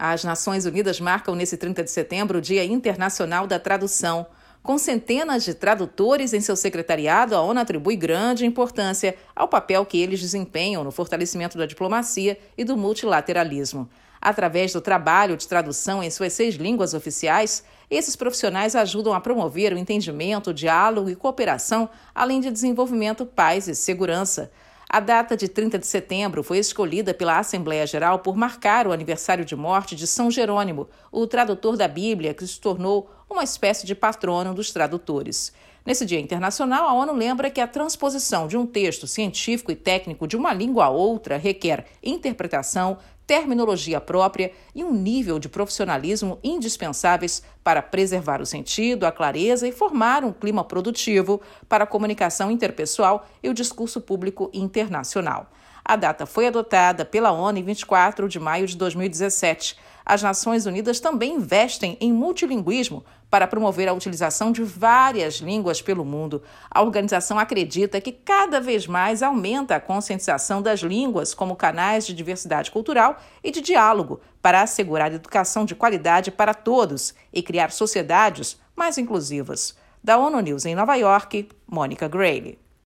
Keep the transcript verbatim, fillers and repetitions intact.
As Nações Unidas marcam nesse trinta de setembro o Dia Internacional da Tradução. Com centenas de tradutores em seu secretariado, a ONU atribui grande importância ao papel que eles desempenham no fortalecimento da diplomacia e do multilateralismo. Através do trabalho de tradução em suas seis línguas oficiais, esses profissionais ajudam a promover o entendimento, o diálogo e cooperação, além de desenvolvimento, paz e segurança. A data de trinta de setembro foi escolhida pela Assembleia Geral por marcar o aniversário de morte de São Jerônimo, o tradutor da Bíblia, que se tornou uma espécie de patrono dos tradutores. Nesse Dia Internacional, a ONU lembra que a transposição de um texto científico e técnico de uma língua a outra requer interpretação, terminologia própria e um nível de profissionalismo indispensáveis para preservar o sentido, a clareza e formar um clima produtivo para a comunicação interpessoal e o discurso público internacional. A data foi adotada pela ONU em vinte e quatro de maio de dois mil e dezessete. As Nações Unidas também investem em multilinguismo para promover a utilização de várias línguas pelo mundo. A organização acredita que cada vez mais aumenta a conscientização das línguas como canais de diversidade cultural e de diálogo para assegurar educação de qualidade para todos e criar sociedades mais inclusivas. Da ONU News em Nova York, Mônica Grayle.